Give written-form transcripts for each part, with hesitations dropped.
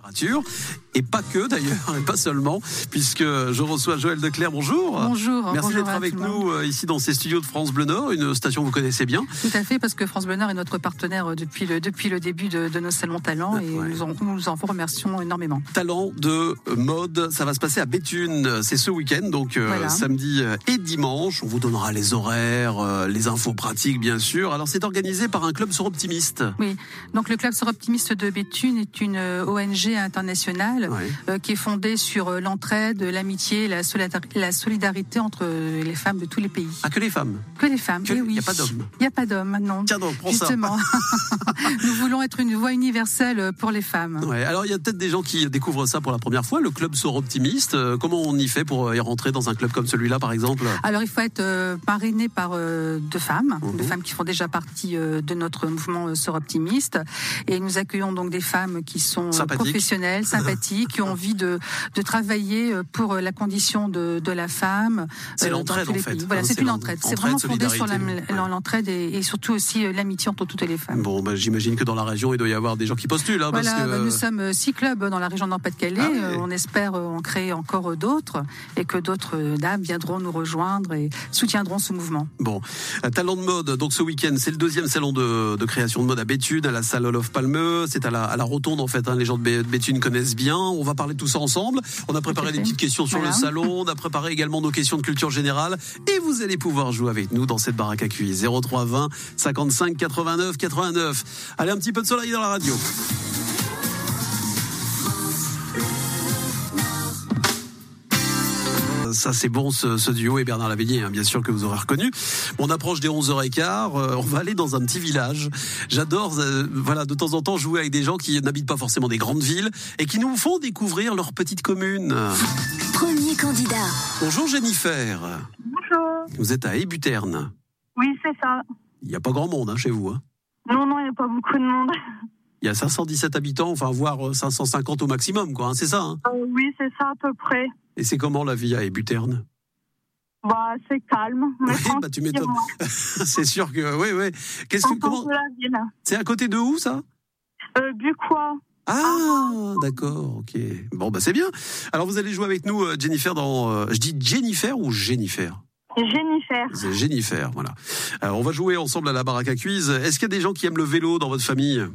littérature. Et pas que d'ailleurs, et pas seulement, puisque je reçois Joëlle Declercq. Bonjour. Bonjour. Merci bonjour d'être avec nous ici dans ces studios de France Bleu Nord, une station que vous connaissez bien. Tout à fait, parce que France Bleu Nord est notre partenaire depuis le début de nos salons talents et nous en vous remercions énormément. Talent de mode, ça va se passer à Béthune, c'est ce week-end, donc voilà. Samedi et dimanche. On vous donnera les horaires, les infos pratiques bien sûr. Alors c'est organisé par un club Soroptimiste. Oui, donc le club Soroptimiste de Béthune est une ONG internationale qui est fondée sur l'entraide, l'amitié, la solidarité entre les femmes de tous les pays. Ah, que les femmes? Que les femmes, oui. Il n'y a pas d'hommes? Il n'y a pas d'hommes, non. Tiens donc, prends justement. Ça. Nous voulons être une voix universelle pour les femmes. Ouais, alors il y a peut-être des gens qui découvrent ça pour la première fois, le club Soroptimiste. Comment on y fait pour y rentrer dans un club comme celui-là, par exemple? Alors il faut être parrainé par deux femmes qui font déjà partie de notre mouvement Soroptimiste. Et nous accueillons donc des femmes qui sont professionnelles, sympathiques, qui ont envie de travailler pour la condition de la femme. C'est l'entraide en fait. Voilà, c'est une entraide. C'est vraiment fondé sur l'entraide et surtout aussi l'amitié entre toutes les femmes. Bon, j'imagine que dans la région, il doit y avoir des gens qui postulent. Hein, voilà, parce que... nous sommes 6 clubs dans la région de Nord-Pas-de-Calais. On espère en créer encore d'autres et que d'autres dames viendront nous rejoindre et soutiendront ce mouvement. Bon, talent de mode. Donc ce week-end, c'est le 2e salon de création de mode à Béthune, à la salle Olof Palme. C'est à la Rotonde en fait. Les gens de Béthune connaissent bien. On va parler de tout ça ensemble. On a préparé des petites questions sur le salon. On a préparé également nos questions de culture générale. Et vous allez pouvoir jouer avec nous dans cette baraque à cuisse. 03 20 55 89 89. Allez, un petit peu de soleil dans la radio. Ça c'est bon ce duo et Bernard Lavilliers, bien sûr que vous aurez reconnu. On approche des 11h15, on va aller dans un petit village. J'adore de temps en temps jouer avec des gens qui n'habitent pas forcément des grandes villes et qui nous font découvrir leur petite commune. Premier candidat. Bonjour Jennifer. Bonjour. Vous êtes à Ébuterne. Oui, c'est ça. Il n'y a pas grand monde chez vous. Non, il n'y a pas beaucoup de monde. Il y a 517 habitants, voire 550 au maximum, c'est ça Oui, c'est ça à peu près. Et c'est comment la vie à Ébuterne? C'est calme. Oui, tu m'étonnes. C'est sûr que, oui. Comment... la ville. C'est à côté de où, ça? Bucois. Ah, d'accord, ok. Bon, c'est bien. Alors, vous allez jouer avec nous, Jennifer, je dis Jennifer ou Jennifer? Jennifer. C'est Jennifer, voilà. Alors, on va jouer ensemble à la baraque à cuisse. Est-ce qu'il y a des gens qui aiment le vélo dans votre famille?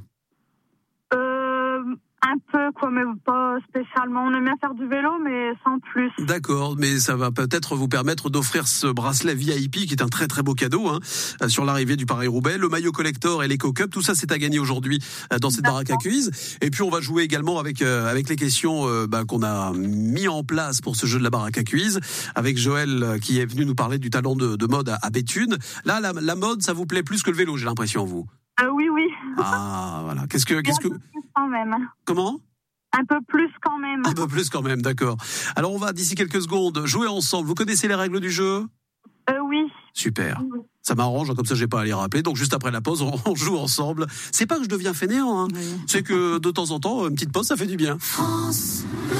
Un peu, mais pas spécialement. On aime bien faire du vélo, mais sans plus. D'accord, mais ça va peut-être vous permettre d'offrir ce bracelet VIP qui est un très très beau cadeau sur l'arrivée du Paris-Roubaix. Le maillot collector et l'Eco-Cup, tout ça c'est à gagner aujourd'hui dans cette baraque à cuisse. Et puis on va jouer également avec les questions qu'on a mis en place pour ce jeu de la baraque à cuisse, avec Joëlle qui est venu nous parler du talent de mode à Béthune. Là, la mode, ça vous plaît plus que le vélo, j'ai l'impression, vous. Oui. Ah, voilà. Qu'est-ce que... Quand même. Comment? Un peu plus quand même. Un peu plus quand même, d'accord. Alors on va d'ici quelques secondes jouer ensemble. Vous connaissez les règles du jeu? Oui. Super. Ça m'arrange, comme ça j'ai pas à les rappeler. Donc juste après la pause, on joue ensemble. C'est pas que je deviens fainéant, Oui. C'est que de temps en temps, une petite pause, ça fait du bien. France Bleu.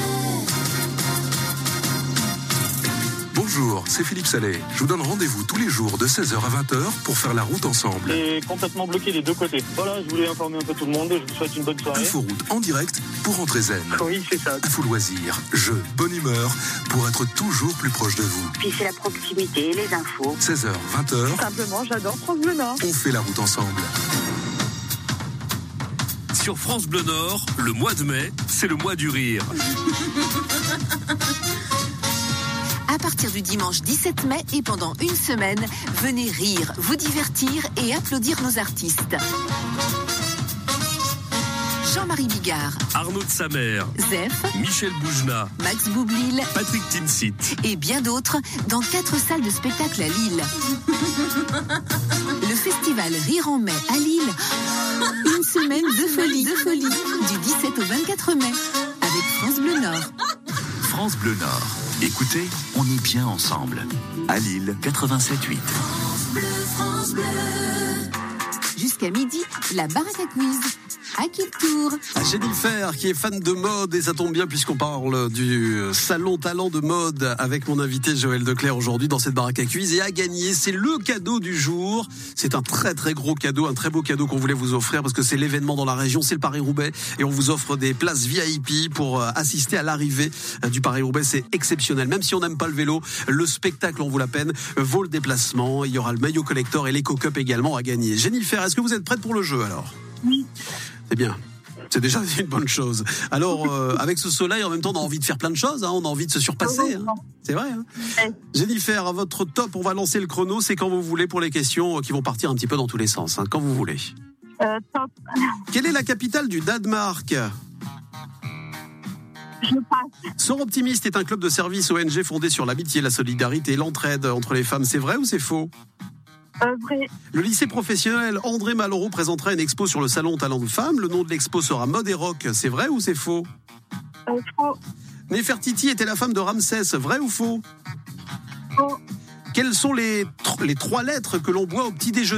Bonjour, c'est Philippe Sallet. Je vous donne rendez-vous tous les jours de 16h à 20h pour faire la route ensemble. Et complètement bloqué des deux côtés. Voilà, je voulais informer un peu tout le monde. Je vous souhaite une bonne soirée. Inforoute en direct pour rentrer zen. Oui, c'est ça. Info loisirs, jeux, bonne humeur pour être toujours plus proche de vous. Puis c'est la proximité, les infos. 16h, 20h. Simplement, j'adore France Bleu Nord. On fait la route ensemble. Sur France Bleu Nord, le mois de mai, c'est le mois du rire. À partir du dimanche 17 mai et pendant une semaine, venez rire, vous divertir et applaudir nos artistes. Jean-Marie Bigard, Arnaud de Samer, Zef, Michel Boujna, Max Boublil, Patrick Timsit et bien d'autres dans 4 salles de spectacle à Lille. Le festival Rire en mai à Lille. Une semaine de folie, du 17 au 24 mai avec France Bleu Nord. France Bleu Nord. Écoutez, on est bien ensemble. À Lille, 87.8. France Bleu, France Bleu. Jusqu'à midi, la baraque à quiz. À qui le tour ? Jennifer, qui est fan de mode, et ça tombe bien puisqu'on parle du salon talent de mode avec mon invité Joël Declercq aujourd'hui dans cette baraque à quiz. Et à gagner, c'est le cadeau du jour. C'est un très très gros cadeau, un très beau cadeau qu'on voulait vous offrir parce que c'est l'événement dans la région, c'est le Paris-Roubaix. Et on vous offre des places VIP pour assister à l'arrivée du Paris-Roubaix. C'est exceptionnel. Même si on n'aime pas le vélo, le spectacle en vaut la peine, vaut le déplacement. Il y aura le maillot collector et l'Eco-Cup également à gagner. Jennifer, est-ce que vous êtes prête pour le jeu alors ? Oui. C'est bien. C'est déjà une bonne chose. Alors, avec ce soleil, en même temps, on a envie de faire plein de choses. On a envie de se surpasser. C'est vrai. Ouais. Jennifer, à votre top, on va lancer le chrono. C'est quand vous voulez pour les questions qui vont partir un petit peu dans tous les sens. Quand vous voulez. Top. Quelle est la capitale du Danemark ? Je passe. Sort Optimiste est un club de service ONG fondé sur l'amitié, la solidarité et l'entraide entre les femmes. C'est vrai ou c'est faux ? Vrai. Le lycée professionnel André Malraux présentera une expo sur le salon talent de femmes. Le nom de l'expo sera Mode et Rock. C'est vrai ou c'est faux ? Faux. Néfertiti était la femme de Ramsès. Vrai ou faux ? Faux. Quelles sont les 3 lettres que l'on boit au petit déjeuner ?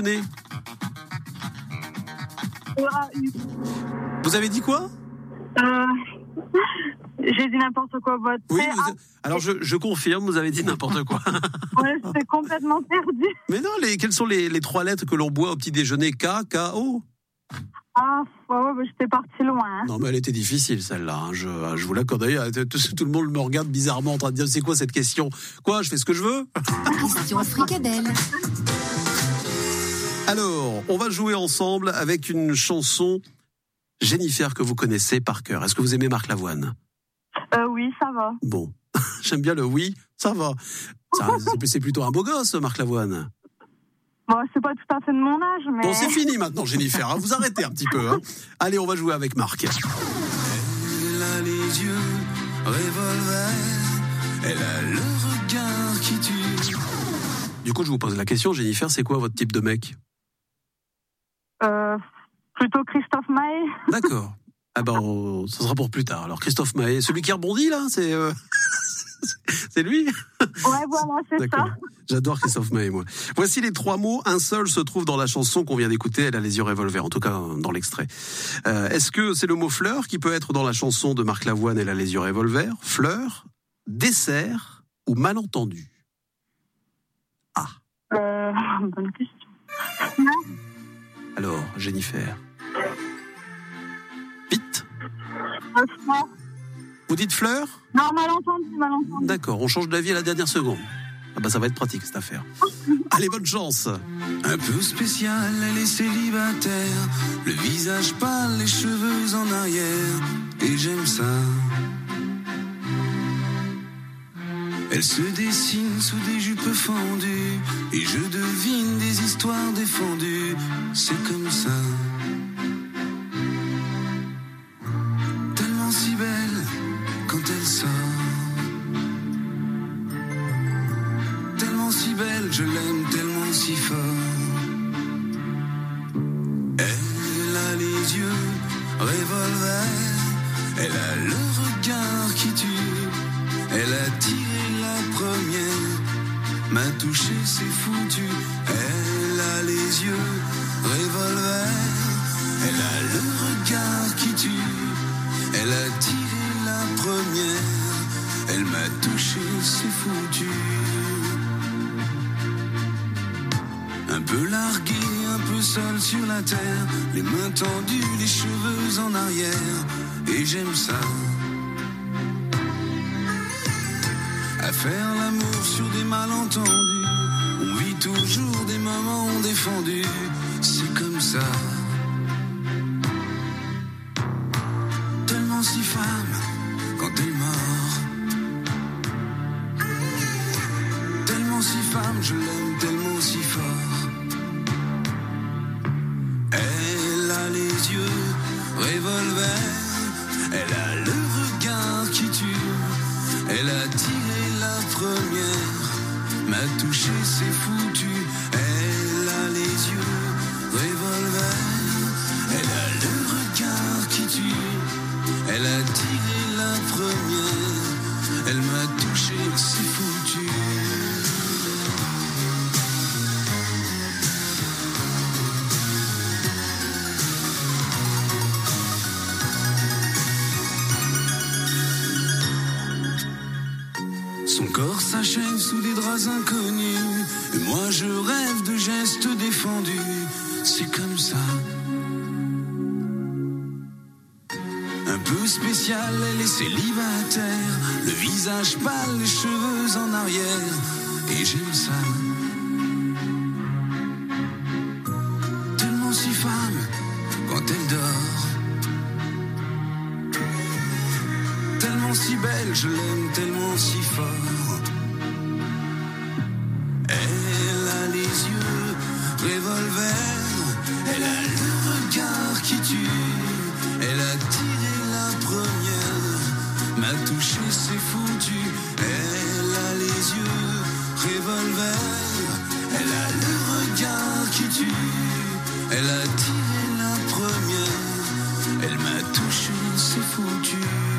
Vous avez dit quoi ? J'ai dit n'importe quoi. Oui, alors je confirme, vous avez dit n'importe quoi. Ouais, c'est complètement perdu. Mais non, quelles sont les 3 lettres que l'on boit au petit déjeuner ? K, K-O ? Ah, ouais, j'étais partie loin. Non, mais elle était difficile celle-là. Je vous l'accorde. D'ailleurs, tout le monde me regarde bizarrement en train de dire c'est quoi cette question ? Quoi, je fais ce que je veux ? Question fricadelle. Alors, on va jouer ensemble avec une chanson Jennifer que vous connaissez par cœur. Est-ce que vous aimez Marc Lavoine ? Oui, ça va. Bon, j'aime bien le oui, ça va. C'est plutôt un beau gosse, Marc Lavoine. Bon, c'est pas tout à fait de mon âge, mais... Bon, c'est fini maintenant, Jennifer. Vous arrêtez un petit peu. Allez, on va jouer avec Marc. Elle a les yeux revolver, elle a le regard qui tue. Du coup, je vous pose la question, Jennifer, c'est quoi votre type de mec ? Plutôt Christophe Maé. D'accord. Ah ben, ça sera pour plus tard. Alors, Christophe Maé, celui qui rebondit, là, c'est lui ? Ouais, voilà, c'est D'accord. ça. J'adore Christophe Maé, moi. Voici les 3 mots. Un seul se trouve dans la chanson qu'on vient d'écouter. Elle a les yeux revolver, en tout cas dans l'extrait. Est-ce que c'est le mot fleur qui peut être dans la chanson de Marc Lavoine, Elle a les yeux revolver ? Fleur, dessert ou malentendu ? Ah. Bonne question. Alors, Jennifer. Vite. Fleur. Vous dites fleur ? Non, malentendu. D'accord, on change d'avis à la dernière seconde. Ah bah ça va être pratique cette affaire. Allez, bonne chance. Un peu spécial, elle est célibataire, le visage pâle, les cheveux en arrière, et j'aime ça. Elle se dessine sous des jupes fendues, et je devine des histoires défendues, c'est comme ça. Tellement si belle quand elle sort, tellement si belle, je l'aime tellement si fort. Elle a les yeux revolver, elle a le regard qui tue, elle a tiré la première, m'a touché, c'est foutu. Elle a les yeux revolver, elle a le regard qui tue, elle a tiré la première, elle m'a touché, c'est foutu. Un peu largué, un peu seul sur la terre, les mains tendues, les cheveux en arrière, et j'aime ça. À faire l'amour sur des malentendus, on vit toujours des moments défendus, c'est comme ça. Tellement si femme quand elle mord, tellement si femme, je l'aime tellement si fort. Elle a les yeux revolver, elle a le regard qui tue, elle a tiré la première, m'a touché, c'est foutu. Elle a les yeux revolver, elle a le regard qui tue, elle a tiré la première, elle m'a touché, c'est foutu. Son corps s'achève sous des draps inconnus. Et moi je rêve de gestes défendus. C'est comme ça. Un peu spécial, elle est célibataire. Le visage pâle, les cheveux en arrière. Et j'aime ça. Tellement si femme quand elle dort. Tellement si belle, je l'aime tellement si fort. Elle a les yeux revolver. Elle a le regard qui tue. Elle a tiré la première, m'a touché, c'est foutu. Elle a les yeux revolver. Elle a le regard qui tue. Elle a tiré la première. Elle m'a touché, c'est foutu.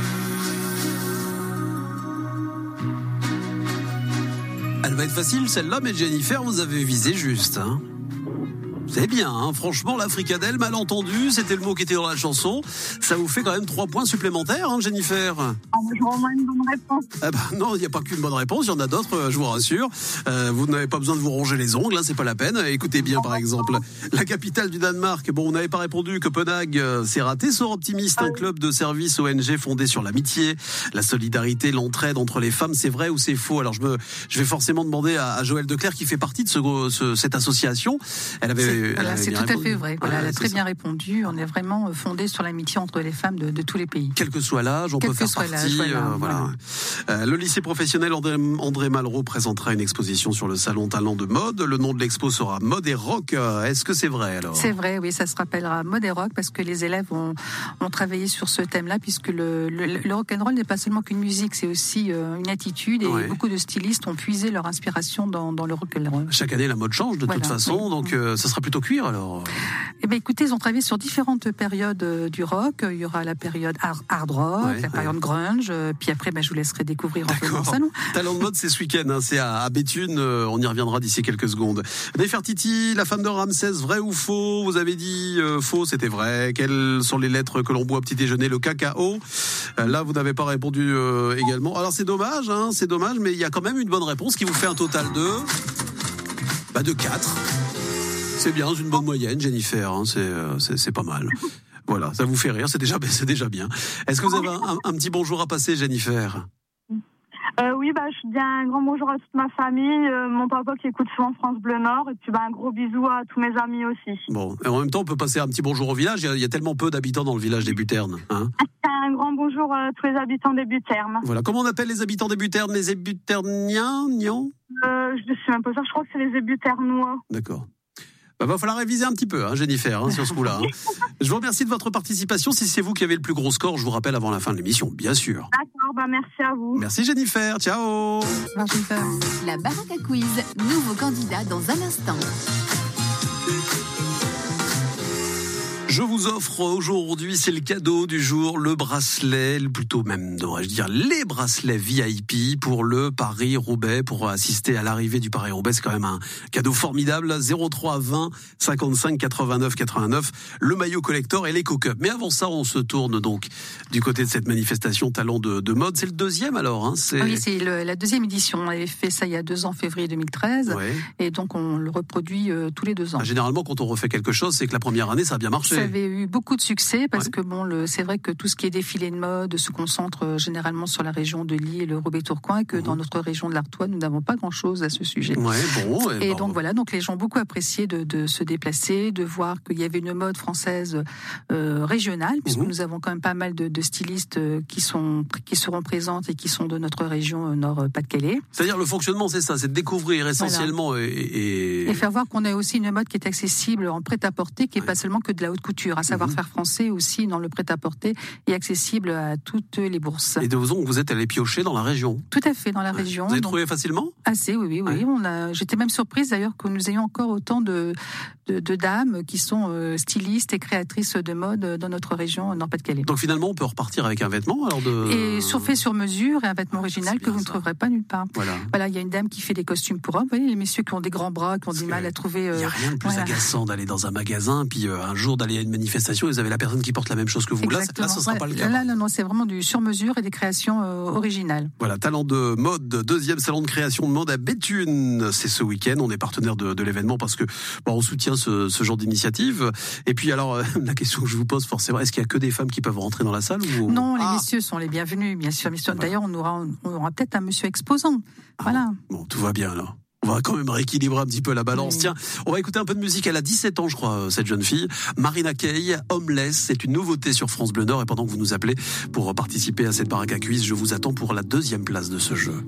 Elle va être facile celle-là, mais Jennifer, vous avez visé juste, hein. C'est bien, hein. Franchement, la fricadelle, malentendu, c'était le mot qui était dans la chanson. Ça vous fait quand même 3 points supplémentaires, hein, Jennifer. J'aurais au moins une bonne réponse. Ah bah non, il n'y a pas qu'une bonne réponse, il y en a d'autres, je vous rassure. Vous n'avez pas besoin de vous ronger les ongles, hein, c'est pas la peine. Écoutez bien, par exemple, la capitale du Danemark. Bon, on n'avait pas répondu. Copenhague, c'est raté. Sort optimiste, un club de service ONG fondé sur l'amitié, la solidarité, l'entraide entre les femmes. C'est vrai ou c'est faux? Alors je vais forcément demander à Joëlle Declercq, qui fait partie de cette association. C'est tout à fait vrai. Voilà, elle a très bien répondu. On est vraiment fondé sur l'amitié entre les femmes de tous les pays. Quel que soit l'âge, on peut faire partie. Voilà. Le lycée professionnel André Malraux présentera une exposition sur le salon Talent de mode. Le nom de l'expo sera Mode et Rock. Est-ce que c'est vrai alors? C'est vrai, oui, ça se rappellera Mode et Rock parce que les élèves ont travaillé sur ce thème-là, puisque le rock'n'roll n'est pas seulement qu'une musique, c'est aussi une attitude, et beaucoup de stylistes ont puisé leur inspiration dans le rock'n'roll. Chaque année, la mode change de toute façon, donc ça sera plutôt cuir alors. Eh bien, écoutez, ils ont travaillé sur différentes périodes du rock. Il y aura la période hard rock, la période grunge, puis après, je vous laisserai découvrir en faisant salon. Talent de mode, c'est ce week-end, hein, c'est à Béthune. On y reviendra d'ici quelques secondes. Nefertiti, la femme de Ramsès, vrai ou faux? Vous avez dit faux, c'était vrai. Quelles sont les lettres que l'on boit au petit déjeuner? Le cacao. Là, vous n'avez pas répondu également. Alors c'est dommage, mais il y a quand même une bonne réponse qui vous fait un total de 4. C'est bien, c'est une bonne moyenne, Jennifer, hein, c'est pas mal. Voilà, ça vous fait rire, c'est déjà bien. Est-ce que vous avez un petit bonjour à passer, Jennifer? Oui, je dis un grand bonjour à toute ma famille, mon papa qui écoute souvent France Bleu Nord, et puis un gros bisou à tous mes amis aussi. Bon, et en même temps, on peut passer un petit bonjour au village, il y a tellement peu d'habitants dans le village des Buternes. Hein. Un grand bonjour à tous les habitants des Buternes. Voilà, comment on appelle les habitants des Buternes? Les Ébuterniens? Je ne suis même pas sûre, je crois que c'est les Ébuternois. D'accord. Va falloir réviser un petit peu, Jennifer, sur ce coup-là. Je vous remercie de votre participation. Si c'est vous qui avez le plus gros score, je vous rappelle avant la fin de l'émission, bien sûr. D'accord, merci à vous. Merci Jennifer, ciao. La baraque à quiz, nouveau candidat dans un instant. Je vous offre aujourd'hui, c'est le cadeau du jour, le bracelet, plutôt même, devrais-je dire, les bracelets VIP pour le Paris-Roubaix, pour assister à l'arrivée du Paris-Roubaix. C'est quand même un cadeau formidable. 03 20 55 89 89, le maillot collector et l'éco-cup. Mais avant ça, on se tourne donc du côté de cette manifestation Talent de mode. C'est le deuxième alors, hein, Oui, c'est la deuxième édition. On avait fait ça il y a 2 ans, février 2013. Ouais. Et donc on le reproduit tous les 2 ans. Généralement, quand on refait quelque chose, c'est que la première année, ça a bien marché. Ça avait eu beaucoup de succès parce que c'est vrai que tout ce qui est défilé de mode se concentre généralement sur la région de Lille et le Roubaix-Tourcoing, et que dans notre région de l'Artois, nous n'avons pas grand-chose à ce sujet. Donc voilà, donc les gens ont beaucoup apprécié de se déplacer, de voir qu'il y avait une mode française régionale, puisque nous avons quand même pas mal de stylistes qui seront présentes et qui sont de notre région Nord-Pas-de-Calais. C'est-à-dire le fonctionnement, c'est ça, c'est de découvrir essentiellement et faire voir qu'on a aussi une mode qui est accessible en prêt-à-porter, qui n'est pas seulement que de la haute couture, un savoir-faire français aussi dans le prêt-à-porter et accessible à toutes les bourses. Et donc vous êtes allé piocher dans la région? Tout à fait, dans la région. Vous avez trouvé facilement? Assez, oui. J'étais même surprise d'ailleurs que nous ayons encore autant de de dames qui sont stylistes et créatrices de mode dans notre région Nord-Pas-de-Calais. Donc finalement, on peut repartir avec un vêtement alors et fait sur mesure et un vêtement original que vous ne trouverez pas nulle part. Voilà, il y a une dame qui fait des costumes pour hommes. Vous voyez, les messieurs qui ont des grands bras, qui ont du mal à trouver. Il n'y a rien de plus agaçant d'aller dans un magasin, puis un jour d'aller à une manifestation, et vous avez la personne qui porte la même chose que vous. Exactement. Là, ce ne sera pas le cas. Là, non, c'est vraiment du sur mesure et des créations originales. Voilà, talent de mode, deuxième salon de création de mode à Béthune. C'est ce week-end. On est partenaire de l'événement parce que on soutient ce genre d'initiative. Et puis alors, la question que je vous pose forcément, est-ce qu'il n'y a que des femmes qui peuvent rentrer dans la salle ou... Non, les messieurs sont les bienvenus, bien sûr. D'ailleurs, on aura peut-être un monsieur exposant. Voilà. Bon, tout va bien alors. On va quand même rééquilibrer un petit peu la balance. Oui. Tiens, on va écouter un peu de musique. Elle a 17 ans, je crois, cette jeune fille. Marina Kaye, Homeless. C'est une nouveauté sur France Bleu Nord. Et pendant que vous nous appelez pour participer à cette baraque à cuisse, je vous attends pour la deuxième place de ce jeu.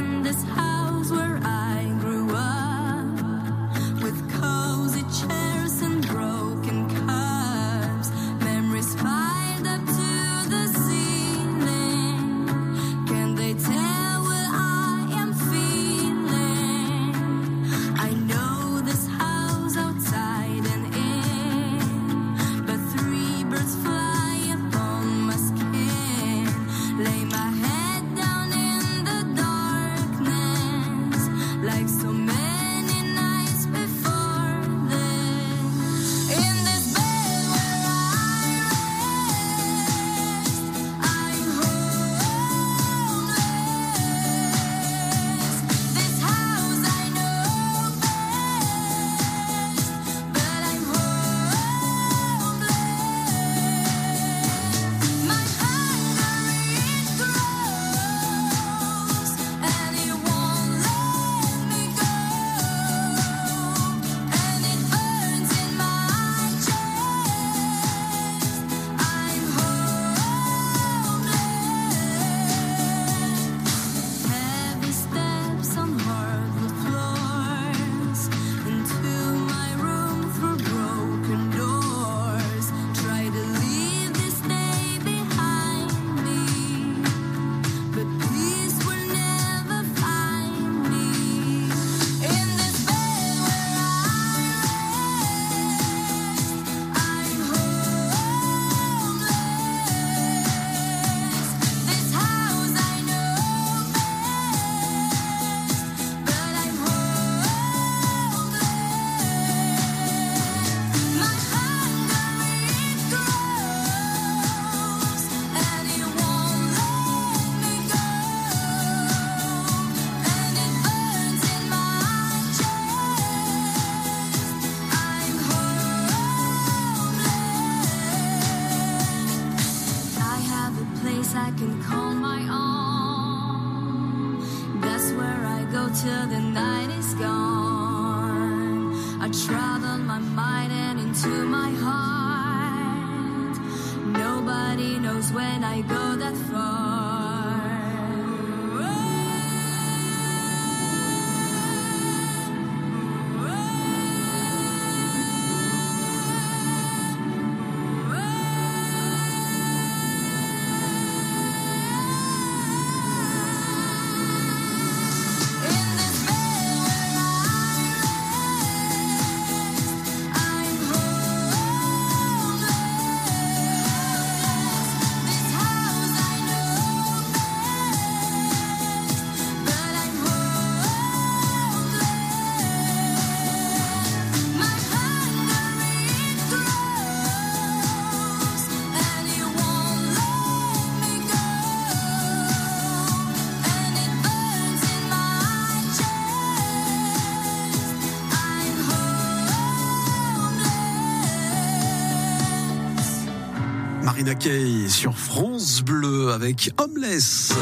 Marina Kaye sur France Bleu avec Homeless.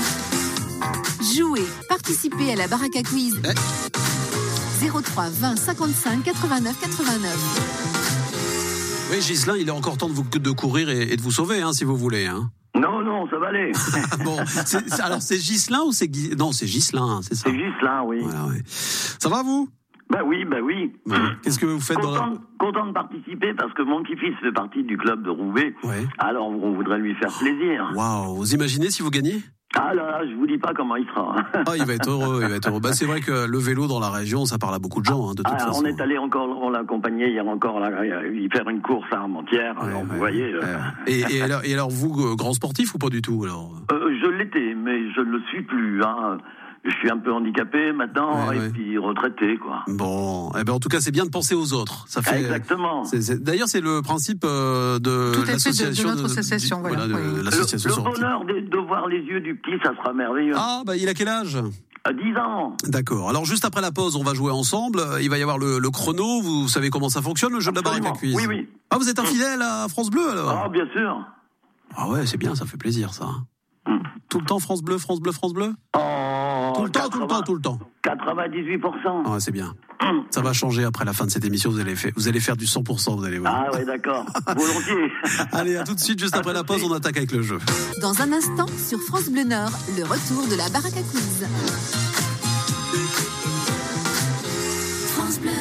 Jouez, participez à la baraque à quiz. 03 20 55 89 89. Oui, Ghislain, il est encore temps de courir et de vous sauver, si vous voulez. Non, ça va aller. Bon, alors c'est Ghislain ou c'est Guy... Non, c'est Ghislain, c'est ça. C'est Ghislain, oui. Voilà, ouais. Ça va, vous ? Bah oui. Qu'est-ce que vous faites content de participer parce que mon petit-fils fait partie du club de Roubaix. Ouais. Alors on voudrait lui faire plaisir. Waouh, vous imaginez si vous gagnez ? Ah là, je vous dis pas comment il sera. Ah, il va être heureux, Bah, c'est vrai que le vélo dans la région, ça parle à beaucoup de gens, de toute façon. On est allé encore, on l'a accompagné hier encore, là, y faire une course à Armentières, vous voyez. Et alors, vous, grand sportif ou pas du tout, alors? Je l'étais, mais je ne le suis plus, hein. Je suis un peu handicapé maintenant, puis retraité, quoi. Bon, en tout cas, c'est bien de penser aux autres. Ça fait. Exactement. D'ailleurs, c'est le principe de l'association. De notre association, voilà. L'association le bonheur de voir les yeux du petit, ça sera merveilleux. Ah, il a quel âge? 10 ans. D'accord. Alors, juste après la pause, on va jouer ensemble. Il va y avoir le chrono. Vous savez comment ça fonctionne, le jeu de la baraque à quiz? Oui. Ah, vous êtes infidèle à France Bleu, alors? Ah, bien sûr. Ah ouais, c'est bien, ça fait plaisir, ça. Tout le temps, France Bleu? Tout le temps. 98%. Ah, c'est bien. Ça va changer après la fin de cette émission. Vous allez faire du 100%, vous allez voir. Ah ouais, d'accord. Volontiers. Allez, à tout de suite, juste après la pause, on attaque avec le jeu. Dans un instant, sur France Bleu Nord, le retour de la baraque à quiz. France Bleu.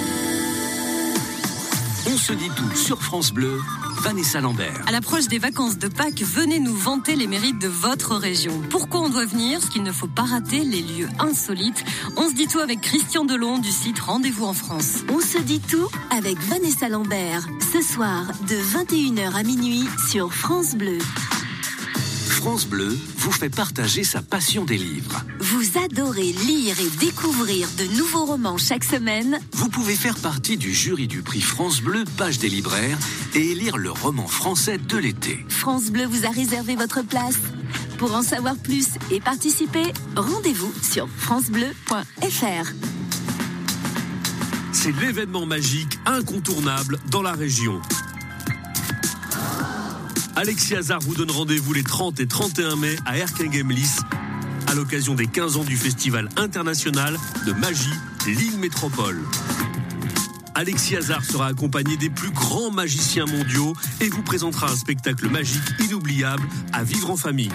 On se dit tout sur France Bleu. Vanessa Lambert. À l'approche des vacances de Pâques, venez nous vanter les mérites de votre région. Pourquoi on doit venir? Ce qu'il ne faut pas rater, les lieux insolites. On se dit tout avec Christian Delon du site Rendez-vous en France. On se dit tout avec Vanessa Lambert. Ce soir, de 21h à minuit sur France Bleu. France Bleu vous fait partager sa passion des livres. Vous adorez lire et découvrir de nouveaux romans chaque semaine? Vous pouvez faire partie du jury du prix France Bleu, page des libraires, et lire le roman français de l'été. France Bleu vous a réservé votre place. Pour en savoir plus et participer, rendez-vous sur francebleu.fr. C'est l'événement magique incontournable dans la région. Alexis Hazard vous donne rendez-vous les 30 et 31 mai à Erquinghem-Lys à l'occasion des 15 ans du Festival international de magie Lille Métropole. Alexis Hazard sera accompagné des plus grands magiciens mondiaux et vous présentera un spectacle magique inoubliable à vivre en famille.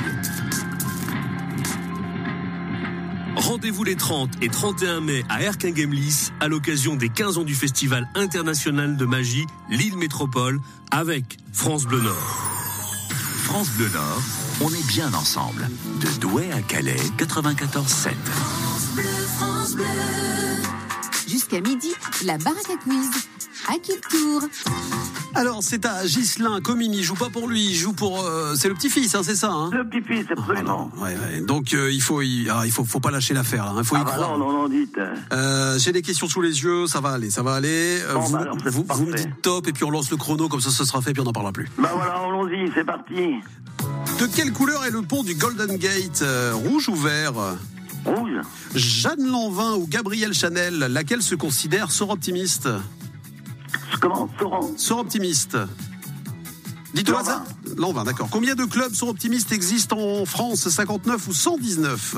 Rendez-vous les 30 et 31 mai à Erquinghem-Lys à l'occasion des 15 ans du Festival international de magie Lille Métropole avec France Bleu Nord. France Bleu Nord, on est bien ensemble. De Douai à Calais, 94.7. France Bleu. Jusqu'à midi, la baraque à quiz. À qui le tour? Alors, c'est à Ghislain Comini. Il joue pas pour lui, il joue pour. C'est le petit-fils, c'est ça, hein? Le petit-fils, absolument. Ouais. Donc, il faut pas lâcher l'affaire, là. Il faut y croire. Non, dites. J'ai des questions sous les yeux, ça va aller. Bon, vous me dites top, et puis on lance le chrono, comme ça, ce sera fait, puis on n'en parlera plus. Voilà, allons-y, c'est parti. De quelle couleur est le pont du Golden Gate? Rouge ou vert? Rouge. Jeanne Lanvin ou Gabrielle Chanel, laquelle se considère sort-optimiste? Comment? Sort-optimiste. Dites-moi ça. Lanvin, d'accord. Combien de clubs sort-optimistes existent en France? 59 ou 119?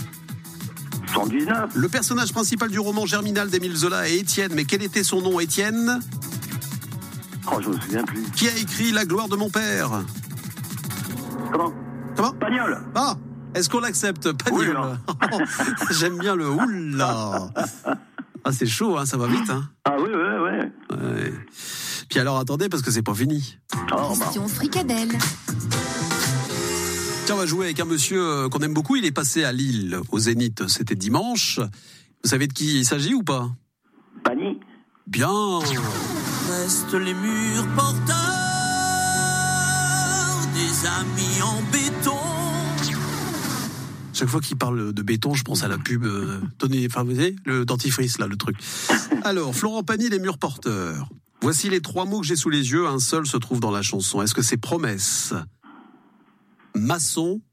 119. Le personnage principal du roman Germinal d'Émile Zola est Étienne, mais quel était son nom, Étienne? Je me souviens plus. Qui a écrit La gloire de mon père? Comment? Pagnol. Ah, est-ce qu'on l'accepte? Pagnol. Oui, j'aime bien le oula. Ah, c'est chaud, hein, ça va vite, hein. Ah oui. Puis alors, attendez, parce que c'est pas fini. Question fricadelle. Tiens, on va jouer avec un monsieur qu'on aime beaucoup. Il est passé à Lille, au Zénith, c'était dimanche. Vous savez de qui il s'agit ou pas? Pani. Bien. Restent les murs porteurs des amis en béton. Chaque fois qu'il parle de béton, je pense à la pub Tony, vous savez, le dentifrice, là, le truc. Alors, Florent Pagny, les murs porteurs. Voici les 3 mots que j'ai sous les yeux. Un seul se trouve dans la chanson. Est-ce que c'est promesse, maçon?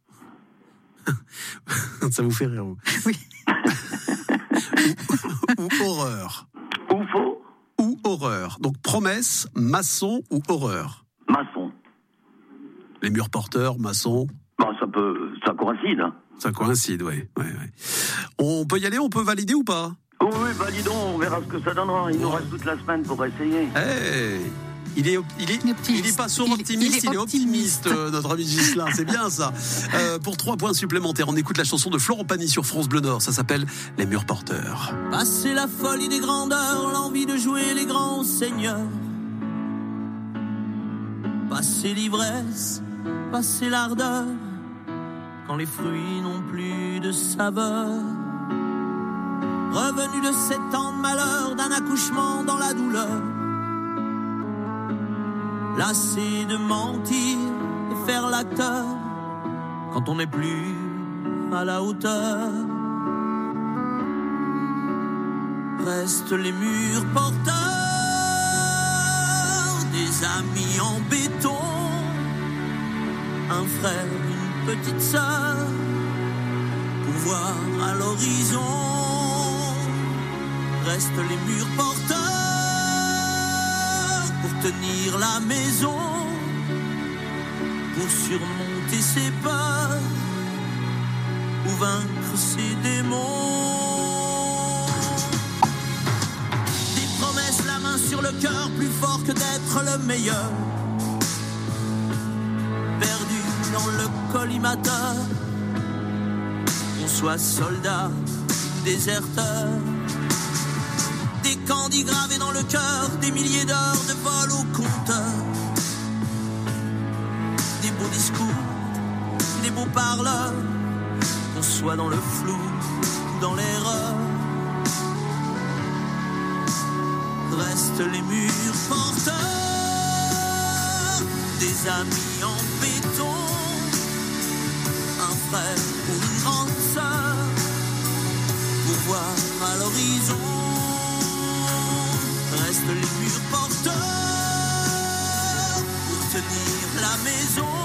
Ça vous fait rire, vous? Oui. ou horreur? Ou faux? Ou horreur. Donc, promesse, maçon ou horreur? Maçon. Les murs porteurs, maçon. Ça coïncide. Hein. Ça coïncide, ouais. On peut y aller, on peut valider ou pas? Oui, validons, on verra ce que ça donnera. Il nous reste toute la semaine pour essayer. Il est pas optimiste, il est optimiste, notre ami Ghislain, c'est bien ça. Pour 3 points supplémentaires, on écoute la chanson de Florent Pagny sur France Bleu Nord, ça s'appelle Les murs porteurs. Passer la folie des grandeurs, l'envie de jouer les grands seigneurs. Passer l'ivresse, passer l'ardeur. Quand quand les fruits n'ont plus de saveur. Revenu de 7 ans de malheur, d'un accouchement dans la douleur. Lassé de mentir et faire l'acteur, quand on n'est plus à la hauteur. Restent les murs porteurs, des amis en béton, un frère, une petite sœur, pour voir à l'horizon. Restent les murs porteurs, pour tenir la maison, pour surmonter ses peurs, ou vaincre ses démons. Des promesses, la main sur le cœur, plus fort que d'être le meilleur. Perdu dans le collimateur, qu'on soit soldat ou déserteur. Des candis gravés dans le cœur, des milliers d'heures de vol au compteur. Des beaux discours, des beaux parleurs, qu'on soit dans le flou ou dans l'erreur. Restent les murs porteurs, des amis en béton, un frère ou une grande sœur, pour voir à l'horizon. Restent les murs porteurs, pour tenir la maison,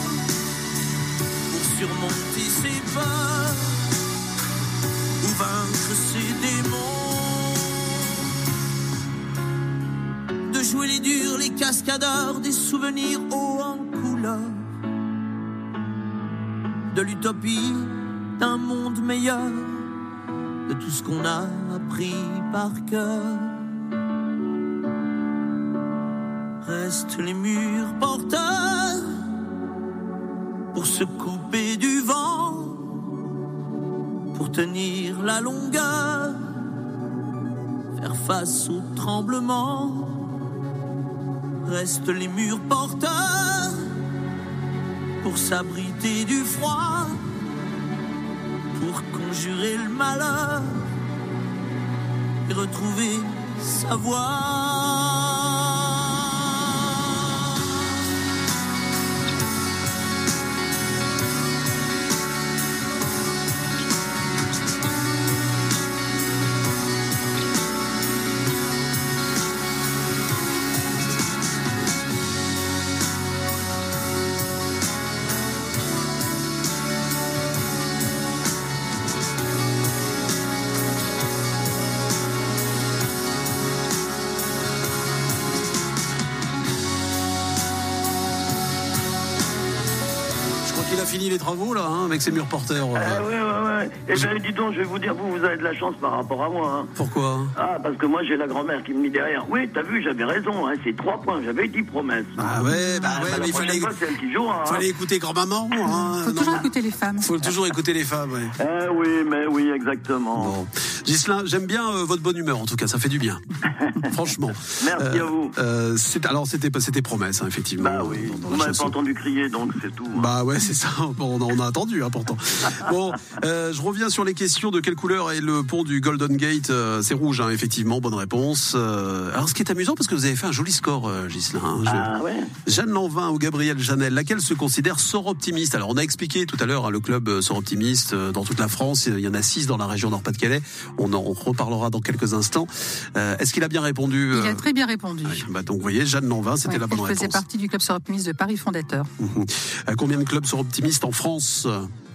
pour surmonter ses peurs, ou vaincre ses démons. De jouer les durs, les cascadeurs, des souvenirs hauts en couleur, de l'utopie d'un monde meilleur, de tout ce qu'on a appris par cœur. Restent les murs porteurs, pour se couper du vent, pour tenir la longueur, faire face au tremblement. Restent les murs porteurs, pour s'abriter du froid, pour conjurer le malheur et retrouver sa voix. Il a fini les travaux là, hein, avec ses murs porteurs. Ouais. Et bien dis donc, je vais vous dire, vous avez de la chance par rapport à moi. Hein. Pourquoi ? Ah, parce que moi j'ai la grand-mère qui me dit derrière. Oui, t'as vu, j'avais raison, hein, c'est 3 points, j'avais 10 promesses. Ah ouais, mais il fallait écouter grand-maman. Faut toujours écouter les femmes. Faut toujours écouter les femmes, ouais. Oui, exactement. Bon. Ghislain, j'aime bien votre bonne humeur, en tout cas, ça fait du bien. Franchement. Merci à vous. C'était promesse, hein, effectivement. Bah oui, vous m'avez pas entendu crier, donc c'est tout. Hein. Bah ouais, c'est ça. Bon, on a attendu, hein, pourtant. Bon, je reviens sur les questions de quelle couleur est le pont du Golden Gate. C'est rouge, hein, effectivement, bonne réponse. Alors, ce qui est amusant, parce que vous avez fait un joli score, Ghislain. Ouais. Jeanne Lanvin ou Gabrielle Janel, laquelle se considère sort optimiste? Alors, on a expliqué tout à l'heure, hein, le club sort optimiste dans toute la France. Il y en a 6 dans la région Nord-Pas-de-Calais. On en reparlera dans quelques instants. Est-ce qu'il a bien répondu? Il a très bien répondu. Bah donc, vous voyez, Jeanne Lanvin, c'était la bonne réponse. Elle faisait partie du club sort optimiste de Paris fondateur. Combien de clubs sort optimistes en France?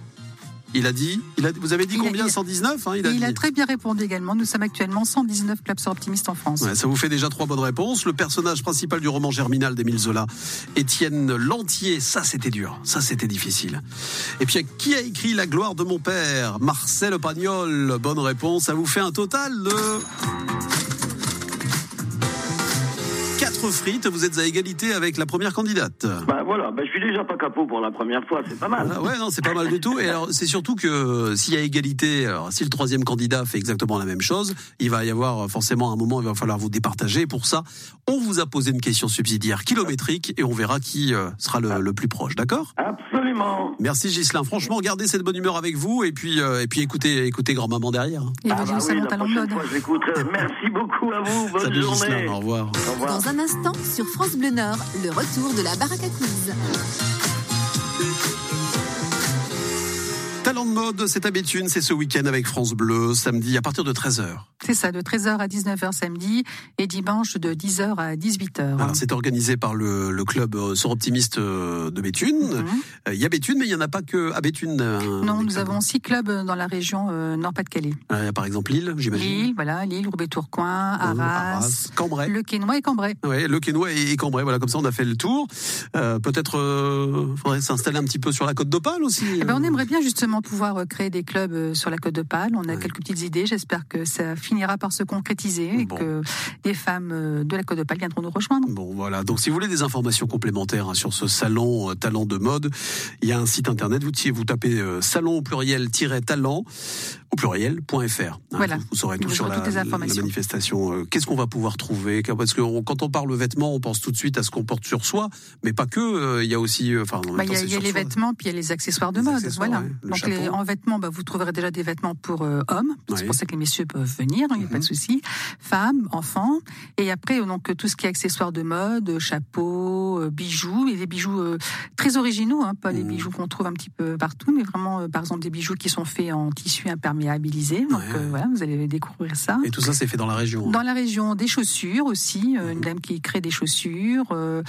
Vous avez dit combien? 119, hein, il a très bien répondu également. Nous sommes actuellement 119 clubs sort optimistes en France. Ouais, ça vous fait déjà 3 bonnes réponses. Le personnage principal du roman Germinal d'Émile Zola, Étienne Lantier. Ça, c'était dur. Ça, c'était difficile. Et puis, qui a écrit La gloire de mon père? Marcel Pagnol. Bonne réponse. Ça vous fait un total de 4 frites, vous êtes à égalité avec la première candidate. Voilà, je suis déjà pas capot pour la première fois, c'est pas mal. Ouais, non, c'est pas mal du tout. Et alors, c'est surtout que s'il y a égalité, alors, si le troisième candidat fait exactement la même chose, il va y avoir forcément un moment, il va falloir vous départager. Pour ça, on vous a posé une question subsidiaire kilométrique et on verra qui sera le plus proche, d'accord ? Absolument. Merci Ghislain. Franchement, gardez cette bonne humeur avec vous et puis écoutez grand-maman derrière. Et la prochaine fois, j'écouterai. Merci beaucoup à vous. Bonne Salut journée. Ghislain, au revoir. Dans un instant, sur France Bleu Nord, le retour de la baraque à quiz. Talent de mode, c'est à Béthune, c'est ce week-end avec France Bleu, samedi à partir de 13h. C'est ça, de 13h à 19h samedi et dimanche de 10h à 18h. Alors, c'est organisé par le club Sort Optimiste de Béthune. Il y a Béthune, mais il n'y en a pas que à Béthune. Non, nous avons 6 clubs dans la région Nord-Pas-de-Calais. Par exemple Lille, j'imagine. Lille, Roubaix-Tourcoing, Arras, Cambrai. Le Quesnoy et Cambrai. Oui, Le Quesnoy et Cambrai, voilà, comme ça on a fait le tour. Peut-être faudrait s'installer un petit peu sur la Côte d'Opale aussi. On aimerait bien justement pouvoir créer des clubs sur la Côte d'Opale. On a quelques petites idées, j'espère que ça finira par se concrétiser et que des femmes de la Côte d'Opale viendront nous rejoindre. Bon, voilà. Donc, si vous voulez des informations complémentaires sur ce salon talent de mode, il y a un site internet. Vous tapez salon au pluriel -talent au pluriel.fr. Voilà. Vous saurez tout sur la manifestation. Qu'est-ce qu'on va pouvoir trouver ? Parce que quand on parle vêtements, on pense tout de suite à ce qu'on porte sur soi, mais pas que. Il y a aussi, il y a les vêtements, puis il y a les accessoires de mode. Voilà. Donc en vêtements, vous trouverez déjà des vêtements pour hommes. C'est pour ça que les messieurs peuvent venir. Il n'y a pas de souci. Femmes, enfants. Et après, donc, tout ce qui est accessoires de mode, chapeaux, bijoux, et des bijoux très originaux, pas les bijoux qu'on trouve un petit peu partout, mais vraiment, par exemple, des bijoux qui sont faits en tissu imperméabilisé. Donc, voilà, vous allez découvrir ça. Et tout ça, c'est fait dans la région. Dans la région, des chaussures aussi. Une dame qui crée des chaussures,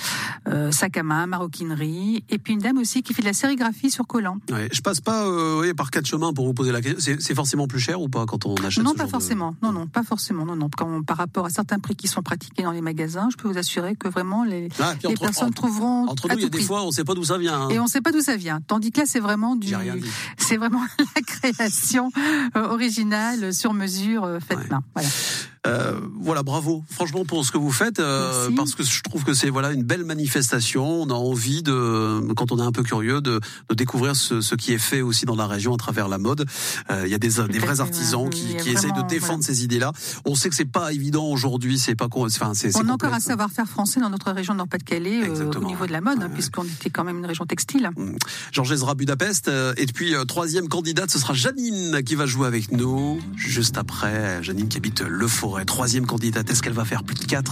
sac à main, maroquinerie. Et puis une dame aussi qui fait de la sérigraphie sur collants. Ouais, je passe pas par 4 chemins pour vous poser la question. C'est forcément plus cher ou pas quand on achète Non, pas forcément. Non, pas forcément. Non. Par rapport à certains prix qui sont pratiqués dans les magasins, je peux vous assurer que vraiment les personnes trouveront. Entre nous, il y a des fois, on ne sait pas d'où ça vient. Et on ne sait pas d'où ça vient. Tandis que là, c'est vraiment c'est vraiment la création originale, sur mesure, faite main. Voilà. Voilà, bravo, franchement, pour ce que vous faites, parce que je trouve que c'est une belle manifestation. On a envie quand on est un peu curieux, de découvrir ce qui est fait aussi dans la région à travers la mode. Il y a des vrais artisans qui essayent de défendre ces idées-là. On sait que c'est pas évident aujourd'hui, on a encore un savoir-faire français dans notre région de Nord-Pas-de-Calais au niveau de la mode, puisqu'on était quand même une région textile. Georges Ezra, Budapest, et puis troisième candidate, ce sera Janine qui va jouer avec nous juste après. Janine qui habite Le Forêt, troisième candidate. Est-ce qu'elle va faire plus de 4 ?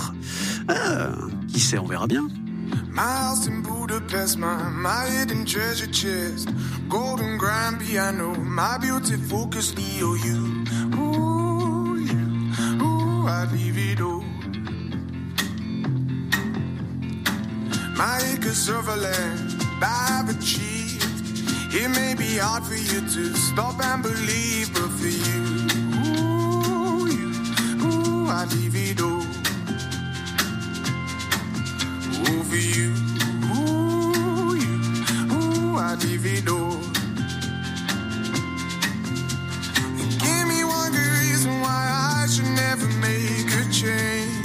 Qui sait, on verra bien. My house in Budapest, my hidden treasure chest, golden grand piano, my beauty focus EOU. Ooh, I'd leave it all. My acres of land I've achieved. It may be hard for you to stop and believe, but for you, I'd leave it all. Oh, for you, I'd leave it all. Give me one good reason why I should never make a change.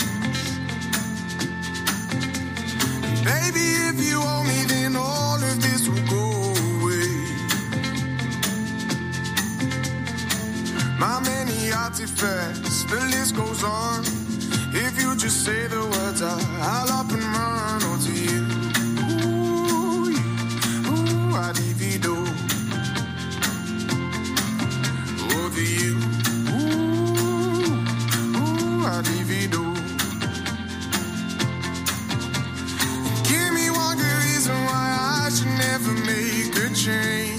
Baby, if you owe me, then all of this will go away. My many artifacts, the list goes on. If you just say the words, I'll up and run. Oh, to you, I'd leave it all. Oh, to you, I'd leave it all. Give me one good reason why I should never make a change.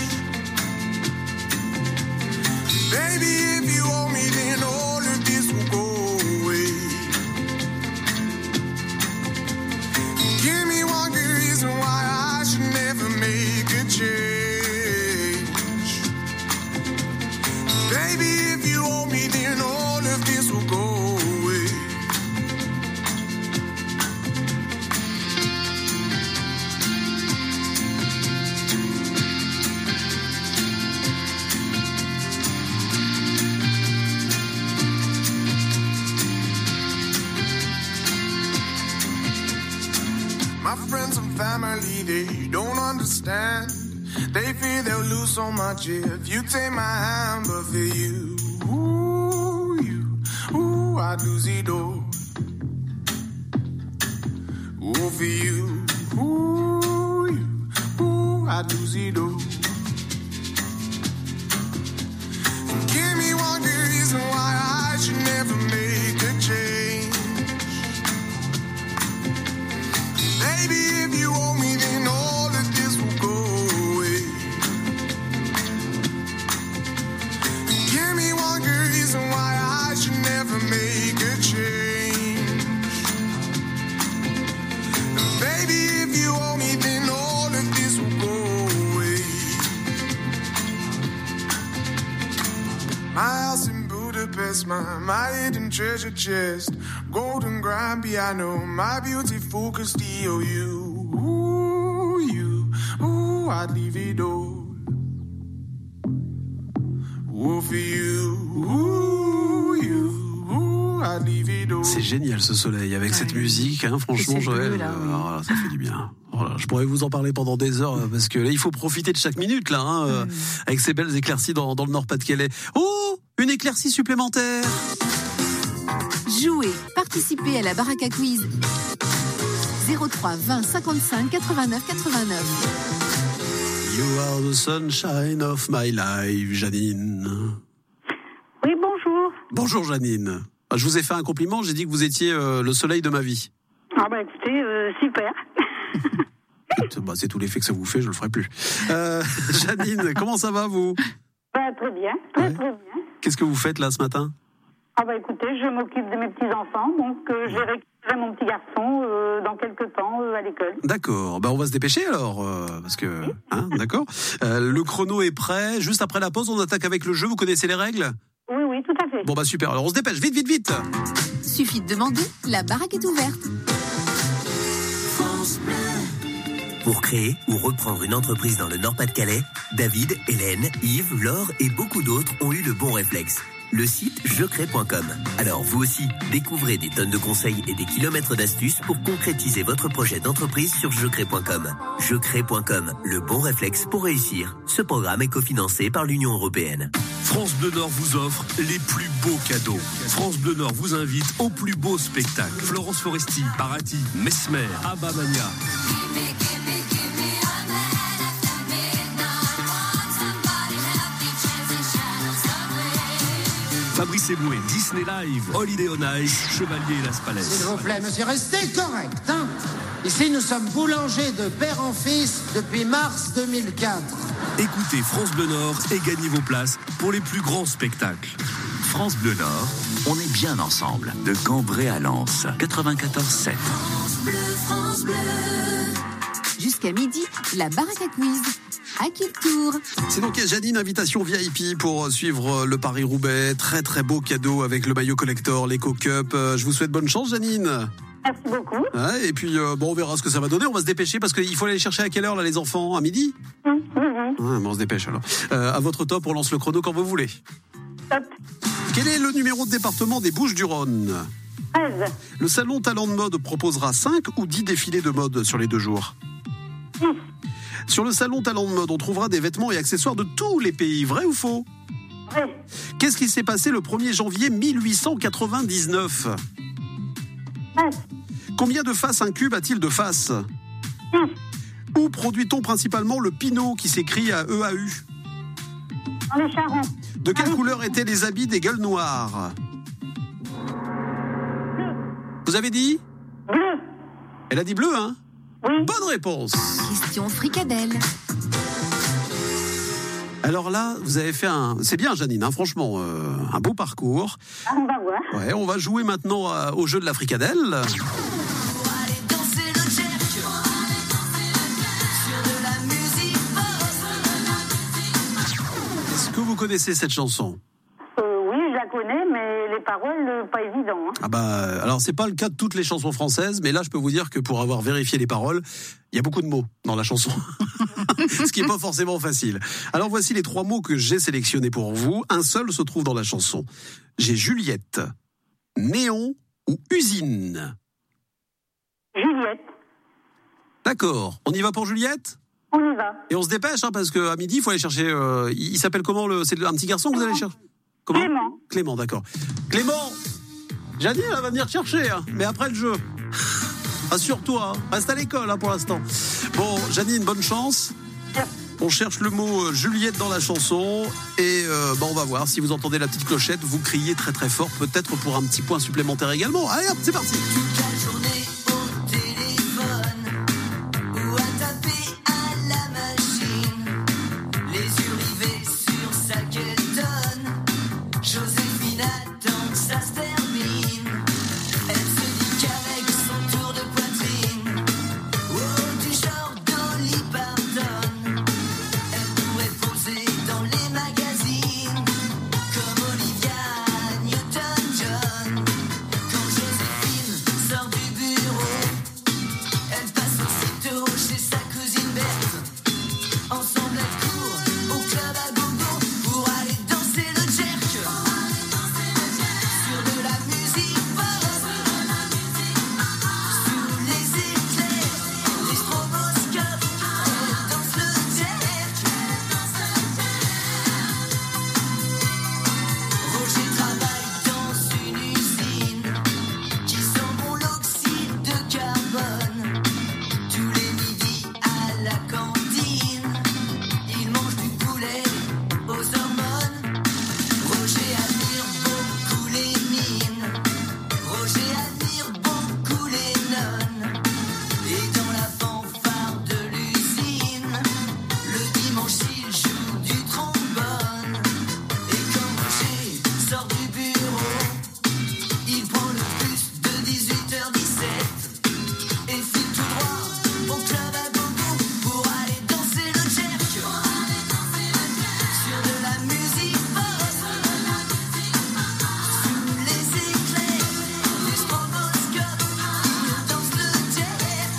Baby, if you owe me, then all of this will go away. Give me one good reason why I should never make a change. Baby, if you owe me, then all of this will go away. family, they don't understand. They fear they'll lose so much if you take my hand, but for you, I'd lose it all. Oh, for you, I'd lose it all. Give me one good reason why I should never make a change. Baby, if you owe me, then all of this will go away. Give me one good reason why I should never make a change. Baby, if you owe me, then all of this will go away. My house in Budapest, my hidden treasure chest, golden grand piano, my beautiful Castillo, I'd leave it all. Oh, for you, I'd leave it all. C'est génial ce soleil avec cette musique, hein, franchement, Joël, ça fait du bien. Voilà, je pourrais vous en parler pendant des heures parce que là, il faut profiter de chaque minute là, hein, avec ces belles éclaircies dans le Nord-Pas-de-Calais. Oh, une éclaircie supplémentaire. Jouez, participez à la Baraka Quiz. 03 20 55 89 89. You are the sunshine of my life, Janine. Oui, bonjour. Bonjour Janine. Je vous ai fait un compliment, j'ai dit que vous étiez le soleil de ma vie. Ah bah écoutez, super. C'est tout l'effet que ça vous fait, je le ferai plus. Janine, comment ça va vous ? Très bien, très bien. Qu'est-ce que vous faites là ce matin ? Ah bah écoutez, je m'occupe de mes petits-enfants, donc j'ai récupéré mon petit garçon dans quelques temps à l'école. D'accord, on va se dépêcher alors, parce que... Hein, d'accord. Le chrono est prêt, juste après la pause, on attaque avec le jeu, vous connaissez les règles ? Oui, tout à fait. Bon super, alors on se dépêche, vite. Suffit de demander, la baraque est ouverte. Pour créer ou reprendre une entreprise dans le Nord-Pas-de-Calais, David, Hélène, Yves, Laure et beaucoup d'autres ont eu le bon réflexe. Le site jecrée.com. Alors vous aussi, découvrez des tonnes de conseils et des kilomètres d'astuces pour concrétiser votre projet d'entreprise sur jecrée.com. Jecrée.com, le bon réflexe pour réussir. Ce programme est cofinancé par l'Union européenne. France Bleu Nord vous offre les plus beaux cadeaux. France Bleu Nord vous invite au plus beau spectacle. Florence Foresti, Parati, Mesmer, Abba Mania. Fabrice Eboué, Disney Live, Holiday on Ice, Chevalier et Las Palais. S'il vous plaît, monsieur, restez correct, hein. Ici, nous sommes boulangers de père en fils depuis mars 2004. Écoutez France Bleu Nord et gagnez vos places pour les plus grands spectacles. France Bleu Nord, on est bien ensemble. De Cambrai à Lens, 94.7. France Bleu. Jusqu'à midi, la Baraka Quiz. À qui le tour ? C'est donc Janine, invitation VIP pour suivre le Paris-Roubaix. Très très beau cadeau avec le maillot collector, l'Eco-Cup. Je vous souhaite bonne chance, Janine. Merci beaucoup. Ouais, et puis on verra ce que ça va donner. On va se dépêcher parce qu'il faut aller chercher à quelle heure là les enfants ? À midi ? On se dépêche alors. À votre top, on lance le chrono quand vous voulez. Top. Quel est le numéro de département des Bouches-du-Rhône ? 13. Le salon Talent de mode proposera 5 ou 10 défilés de mode sur les 2 jours ? 6. Sur le salon Talent de mode, on trouvera des vêtements et accessoires de tous les pays, vrai ou faux ? Vrai. Qu'est-ce qui s'est passé le 1er janvier 1899 ? Vrai. Combien de faces un cube a-t-il de faces ? Où produit-on principalement le pinot qui s'écrit à EAU ? Dans les Charentes. De quelle couleur étaient les habits des gueules noires ? Bleu. Vous avez dit ? Bleu. Elle a dit bleu, hein ? Oui. Bonne réponse. Question fricadelle. Alors là, vous avez fait c'est bien, Janine, hein, franchement, un beau parcours. Ah, on va voir. Ouais, on va jouer maintenant au jeu de la fricadelle. Est-ce que vous connaissez cette chanson ? Oui, je la connais, mais les paroles, pas évident. Hein. Ah bah, alors c'est pas le cas de toutes les chansons françaises, mais là je peux vous dire que pour avoir vérifié les paroles, il y a beaucoup de mots dans la chanson, ce qui est pas forcément facile. Alors voici les 3 mots que j'ai sélectionnés pour vous. Un seul se trouve dans la chanson. J'ai Juliette, néon ou usine. Juliette. D'accord. On y va pour Juliette ? On y va. Et on se dépêche, parce qu'à midi, il faut aller chercher... il s'appelle comment c'est un petit garçon que vous allez chercher ? Comment ? Clément, d'accord. Clément, Janine, elle va venir te chercher, mais après le jeu. Rassure-toi, reste à l'école pour l'instant. Bon, Janine, bonne chance. On cherche le mot Juliette dans la chanson et on va voir si vous entendez la petite clochette, vous criez très très fort, peut-être pour un petit point supplémentaire également. Allez hop, c'est parti. Toute la journée au téléphone ou à taper à la machine, les yeux rivés sur sa Kelton. Joséphine attend que ça se termine. Elle se dit qu'avec son tour de poitrine, du genre Dolly Parton, elle pourrait poser dans les magazines comme Olivia Newton-John. Quand Joséphine sort du bureau, elle passe aussitôt chez sa cousine Berthe. Ensemble elles courent au club à gogo pour aller danser le jerk sur de la musique pop, sous les éclairs, les stroboscopes, elles dansent le jerk. Roger travaille dans une usine qui sent bon l'oxyde de carbone. Tous les midis à la cantine, il mange du poulet aux hormones. Roger admire beaucoup les mines, Roger admire beaucoup les nonnes. Et dans la fanfare de l'usine, le dimanche il joue du trombone. Et quand Roger sort du bureau, il prend le bus de 18h17 et file tout droit au club à gogo pour aller danser le jerk sur de la musique pop, sous les éclairs, les stroboscopes, il danse le jerk.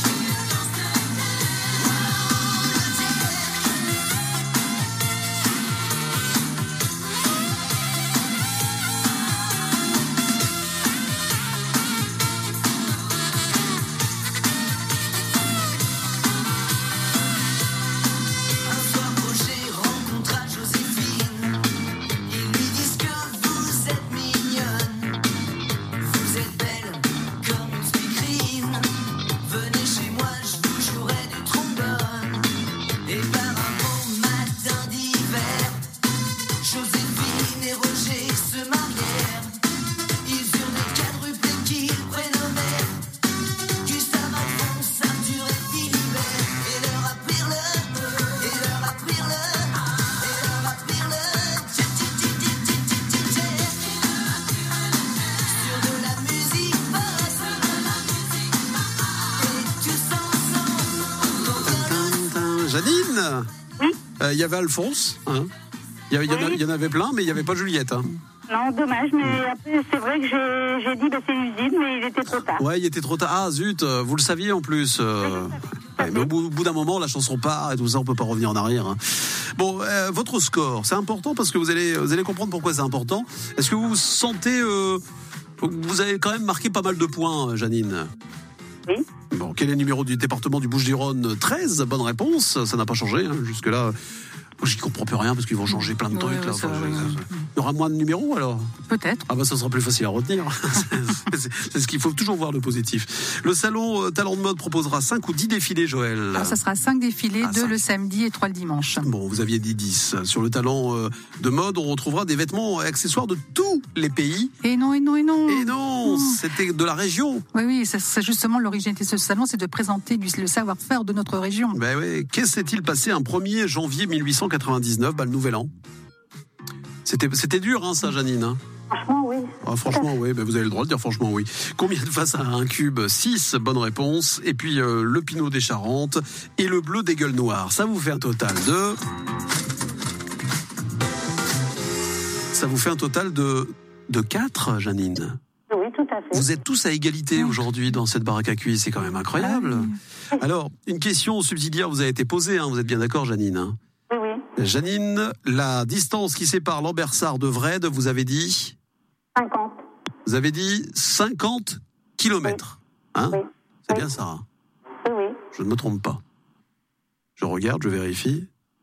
Un soir, Roger rencontra Joséphine. Ils lui disent que vous êtes mignonne, vous êtes belle comme une speakerine. Venez chez moi, je vous jouerai du trombone. Et par un beau matin d'hiver, Joséphine et Roger se marièrent. Ils eurent des quadruplés qu'ils prénommaient Gustave, Alphonse, Arthur et Philibert. Et leur apprirent et leur apprirent et leur apprirent sur de la musique pop. Et tous ensemble, Janine ? Oui. Il y avait Alphonse, il y en avait plein, mais il n'y avait pas Juliette. Non, dommage, mais après, c'est vrai que j'ai dit c'est l'usine, mais il était trop tard. Ouais, il était trop tard. Ah zut, vous le saviez en plus. Mais au bout d'un moment, la chanson part et tout ça, on peut pas revenir en arrière. Bon, votre score, c'est important parce que vous allez comprendre pourquoi c'est important. Est-ce que vous sentez, vous avez quand même marqué pas mal de points, Janine ? Oui. Bon, quel est le numéro du département du Bouches-du-Rhône ? 13, bonne réponse. Ça n'a pas changé jusque-là. J'y comprends plus rien parce qu'ils vont changer plein de trucs. Là. Il y aura moins de numéros alors ? Peut-être. Ah ça sera plus facile à retenir. C'est ce qu'il faut toujours voir le positif. Le salon Talent de Mode proposera 5 ou 10 défilés, Joël. Ça sera 5 défilés, 2 le samedi et 3 le dimanche. Bon, vous aviez dit 10. Sur le talent de mode, on retrouvera des vêtements et accessoires de tous les pays. Et non. Et non, c'était de la région. Oui, c'est justement l'originalité de ce salon, c'est de présenter le savoir-faire de notre région. Ben oui, qu'est-ce s'est-il passé un 1er janvier 1899, le nouvel an ? C'était dur, ça, Janine. Franchement, oui. Franchement, oui. Ben, vous avez le droit de dire franchement, oui. Combien de faces à un cube ? 6, bonne réponse. Et puis, le Pinot des Charentes et le bleu des Gueules Noires. Ça vous fait un total de... Ça vous fait un total de 4, Janine. Oui, tout à fait. Vous êtes tous à égalité aujourd'hui dans cette baraque à cuisses, c'est quand même incroyable. Alors, une question subsidiaire vous a été posée, vous êtes bien d'accord, Janine ? Oui. Janine, la distance qui sépare Lambersart de Wrede, vous avez dit ? 50. Vous avez dit 50 kilomètres. Oui. C'est bien ça. Oui. je ne me trompe pas. Je regarde, je vérifie.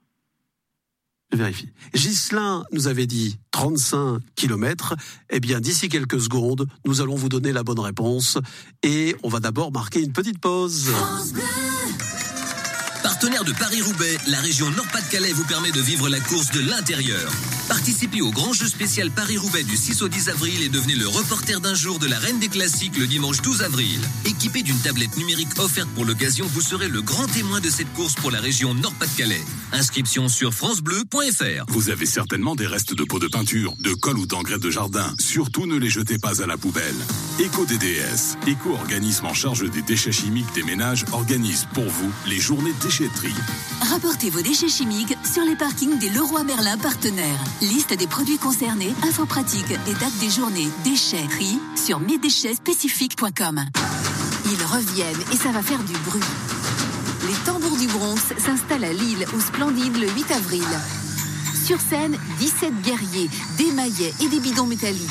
Ghislain nous avait dit 35 km. Eh bien, d'ici quelques secondes, nous allons vous donner la bonne réponse. Et on va d'abord marquer une petite pause. Partenaire de Paris-Roubaix, la région Nord-Pas-de-Calais vous permet de vivre la course de l'intérieur. Participez au grand jeu spécial Paris-Roubaix du 6 au 10 avril et devenez le reporter d'un jour de la Reine des Classiques le dimanche 12 avril. Équipé d'une tablette numérique offerte pour l'occasion, vous serez le grand témoin de cette course pour la région Nord-Pas-de-Calais. Inscription sur francebleu.fr. Vous avez certainement des restes de pots de peinture, de colle ou d'engrais de jardin. Surtout ne les jetez pas à la poubelle. Éco-DDS, éco-organisme en charge des déchets chimiques des ménages, organise pour vous les journées déchetterie. Rapportez vos déchets chimiques sur les parkings des Leroy Merlin partenaires. Liste des produits concernés, infos pratiques et date des journées déchetterie sur mesdéchetsspécifiques.com. Ils reviennent et ça va faire du bruit. Les Tambours du Bronx s'installent à Lille au Splendide le 8 avril. Sur scène, 17 guerriers, des maillets et des bidons métalliques.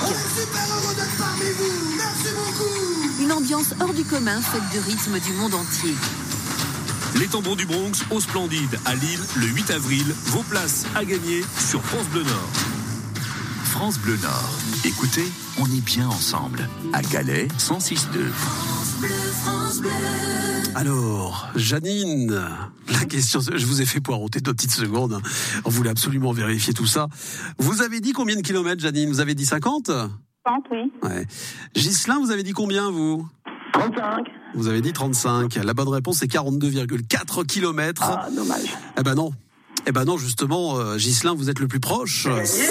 Une ambiance hors du commun faite de rythmes du monde entier. Les Tambours du Bronx au Splendide à Lille le 8 avril. Vos places à gagner sur France Bleu Nord. France Bleu Nord. Écoutez, on est bien ensemble. À Calais, 106.2. France Bleu. Alors, Janine, la question, je vous ai fait poireauter 2 petites secondes. On voulait absolument vérifier tout ça. Vous avez dit combien de kilomètres, Janine? Vous avez dit 50? 30, oui. Ouais. Ghislain, vous avez dit combien, vous? 35. Vous avez dit 35. La bonne réponse est 42,4 km. Ah, dommage. Eh ben non, justement, Ghislain, vous êtes le plus proche.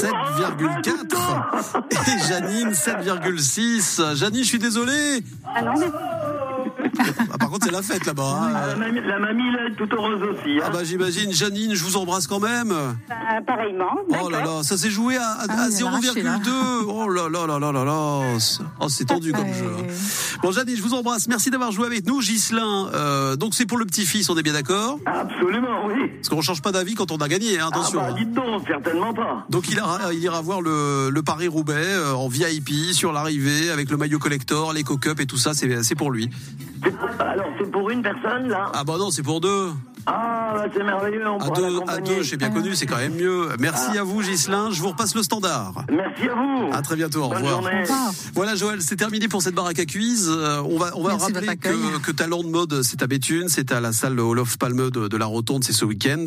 7,4. Et Janine, 7,6. Janine, je suis désolé. Ah non, mais... Par contre, c'est la fête là-bas. Hein. La mamie, là, est tout heureuse aussi. Hein. Ah bah j'imagine. Janine, je vous embrasse quand même. Pareillement. Oh là là, ça s'est joué à 0,2. Oh là là là là là là. Oh, c'est tendu comme jeu. Bon, Janine, je vous embrasse. Merci d'avoir joué avec nous. Ghislain, donc c'est pour le petit-fils, on est bien d'accord? Absolument, oui. Parce qu'on change pas d'avis quand on a gagné, hein, attention. Ah bah, dites donc, certainement pas. Donc il ira voir le Paris-Roubaix en VIP sur l'arrivée avec le maillot collector, l'éco-cup et tout ça, c'est pour lui. Alors c'est pour une personne là? Ah bah non, c'est pour 2. Ah bah c'est merveilleux, on pourra l'accompagner. À 2, j'ai bien connu, c'est quand même mieux. Merci à vous, Ghislain, je vous repasse le standard. Merci à vous. À très bientôt, au revoir. Voilà, Joël, c'est terminé pour cette baraque à cuise. On va rappeler que Talent de mode, c'est à Béthune, c'est à la salle Olof Palme de la Rotonde, c'est ce week-end.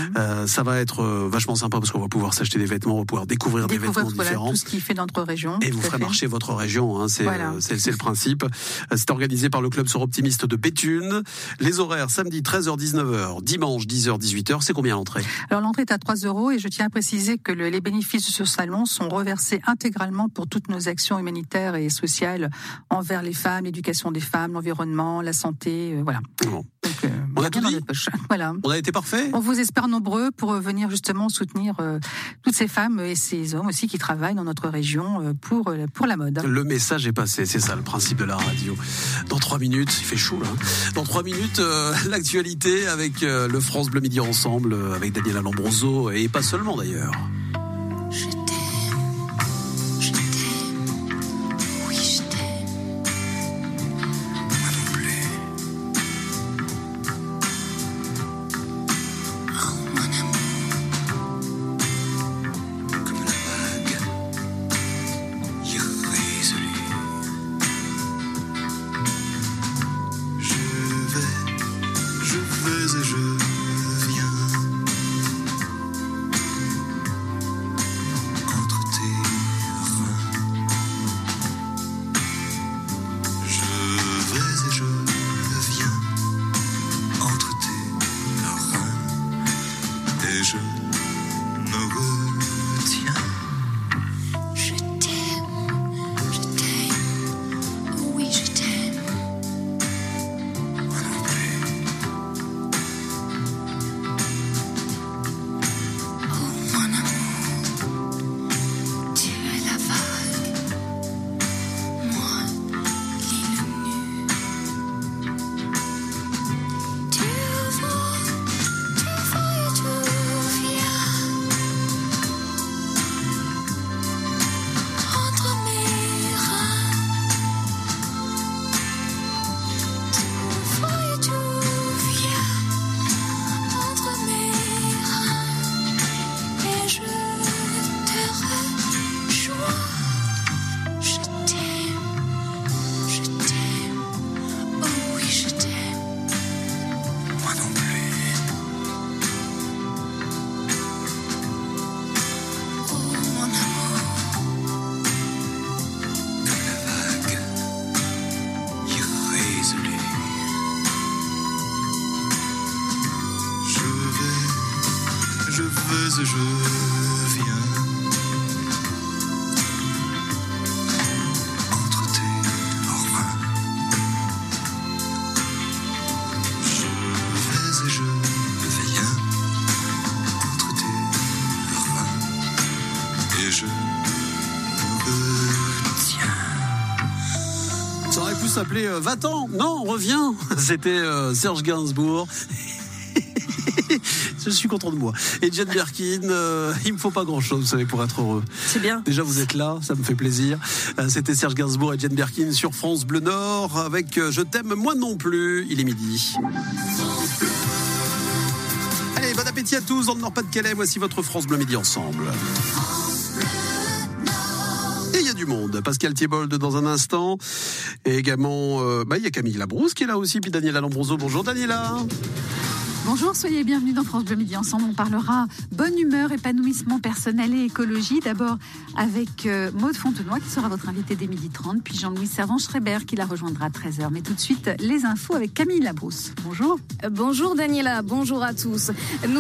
Ça va être vachement sympa parce qu'on va pouvoir s'acheter des vêtements, on va pouvoir découvrir des vêtements différents. Tout ce qui fait notre région. Et vous ferez marcher votre région, hein, c'est le principe. C'est organisé par le club Optimiste de Béthune. Les horaires, samedi 13h-19h, dimanche 10h-18h, c'est combien l'entrée? Alors l'entrée est à 3 € et je tiens à préciser que les bénéfices de ce salon sont reversés intégralement pour toutes nos actions humanitaires et sociales envers les femmes, l'éducation des femmes, l'environnement, la santé, voilà. Bon. Donc, on a tout dit. Voilà. On a été parfait. On vous espère nombreux pour venir justement soutenir toutes ces femmes et ces hommes aussi qui travaillent dans notre région pour la mode. Le message est passé, c'est ça le principe de la radio. Dans 3 minutes, il fait chaud là. Dans 3 minutes, l'actualité avec le France Bleu Midi Ensemble, avec Daniela Lombroso et pas seulement d'ailleurs. Je viens s'appelait Va-t'en, non, reviens. C'était Serge Gainsbourg. Je suis content de moi. Et Jane Birkin, il me faut pas grand-chose, vous savez, pour être heureux. C'est bien. Déjà, vous êtes là, ça me fait plaisir. C'était Serge Gainsbourg et Jane Birkin sur France Bleu Nord avec Je t'aime moi non plus. Il est midi. Allez, bon appétit à tous dans le Nord-Pas-de-Calais. Voici votre France Bleu Midi ensemble. Et il y a du monde. Pascal Thiebold dans un instant. Et également, il y a Camille Labrousse qui est là aussi. Puis Daniela Lombroso. Bonjour Daniela. Bonjour, soyez bienvenus dans France Bleu Midi ensemble. On parlera bonne humeur, épanouissement personnel et écologie. D'abord avec Maude Fontenoy qui sera votre invitée dès 12h30. Puis Jean-Louis Servan-Schreiber qui la rejoindra à 13h. Mais tout de suite, les infos avec Camille Labrousse. Bonjour. Bonjour Daniela, bonjour à tous.